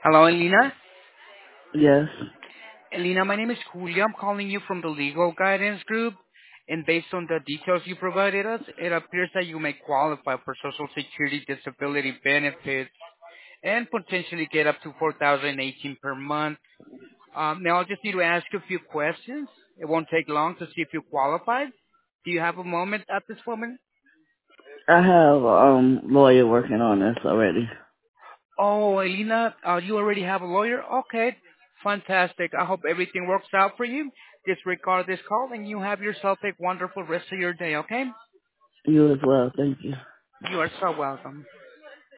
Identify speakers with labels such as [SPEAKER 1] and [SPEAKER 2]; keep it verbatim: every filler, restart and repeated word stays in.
[SPEAKER 1] Hello, Elena.
[SPEAKER 2] Yes.
[SPEAKER 1] Elena, my name is Julio. I'm calling you from the Legal Guidance Group. And based on the details you provided us, it appears that you may qualify for Social Security disability benefits and potentially get up to four thousand eighteen per month. Um, now, I'll just need to ask you a few questions. It won't take long to see if you qualify. Do you have a moment at this moment?
[SPEAKER 2] I have um lawyer working on this already.
[SPEAKER 1] Oh, Elena, uh, you already have a lawyer? Okay, fantastic. I hope everything works out for you. Disregard this call and you have yourself a wonderful rest of your day, okay?
[SPEAKER 2] You as well, thank you.
[SPEAKER 1] You are so welcome.